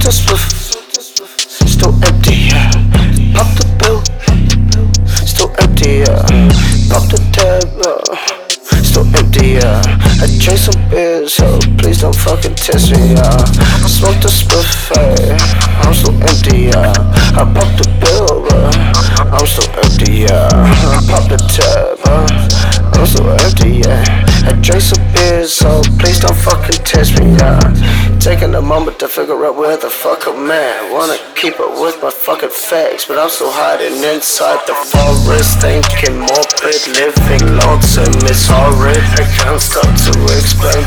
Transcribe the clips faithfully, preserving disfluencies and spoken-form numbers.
the spliff, still empty, yeah. Pop the pill, still empty, yeah. Pop the tab, uh, still empty, yeah. I drink some beers, so please don't fucking test me, yeah. Smoke the spliff, hey, I'm still empty, yeah. I pop the pill, uh, I'm still empty, yeah. I pop the tab, uh, I'm still empty, yeah. I drink some beers, so please don't fucking test me, yeah. Taking a moment to figure out where the fuck I'm at. Wanna keep up with my fucking facts, but I'm still hiding inside the forest, thinking morbid, living lonesome. It's horrid, I can't stop to explain.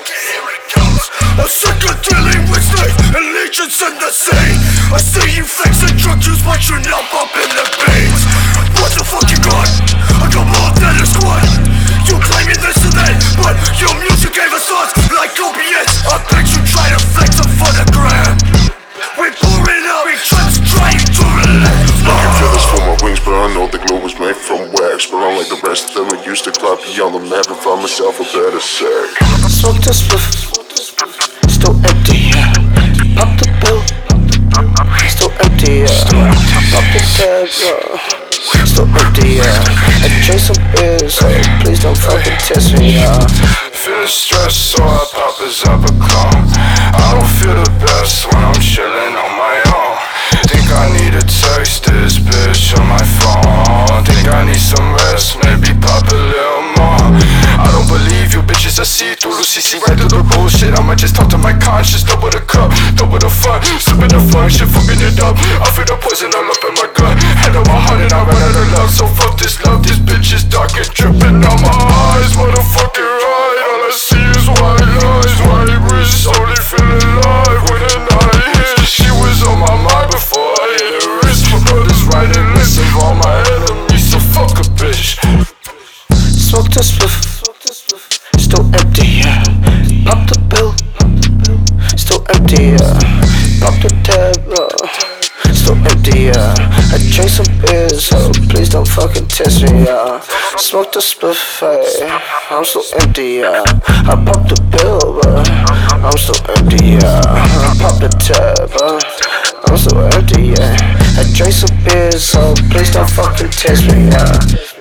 I'm sick of dealing with snakes and legions in the sea. I see you fakes and drug use, but you're not bumping the beats. What the fuck you got? I got more than a squad. You claiming this and that, but your music gave us thoughts like opiates. I bet you try to flex up for the gram. We're pouring out, we just trying to relax. I can feel this from my wings, but I know the glow was made from wax. But unlike the rest of them, I used to climb beyond the map and find myself a better sack. Smoke the spliff, still empty, yeah. Pop the pill, still empty, yeah. Pop the tab, yeah. Still empty, yeah. I drink some beers, so please don't fucking test me, yeah. Feeling stressed, so I pop a Zapacon. I don't feel the best when I'm chilling on my own. Think I need to text this bitch on my phone. Think I need some rest, maybe pop a little more. I don't believe you bitches, I see through Lucy, see right through the bullshit. I'ma just talk to my conscience, double the cup, double the fun, sipping the fun, shit fucking it up. I feel the poison all up in my gut, hand on my heart and I ran out of love. So fuck this love, this bitch is dark and dripping on my eyes. Motherfucking right, all I see is white lies. White wrist, only feel alive when the night hit. She was on my mind before I hit her wrist. My brother's writing lists of all my enemies, so fuck a bitch. Smoke the spliff, still empty, yeah. Pop the pill, still empty, yeah. Pop the tab, uh, still empty, yeah. I drink some beers, so please don't fucking test me, yeah. Smoke the spliff, hey, I'm still empty, yeah. I pop the pill, but I'm still empty, yeah. I pop the tab, uh, I'm still empty, yeah. I drink some beers, so please don't fucking test me, yeah.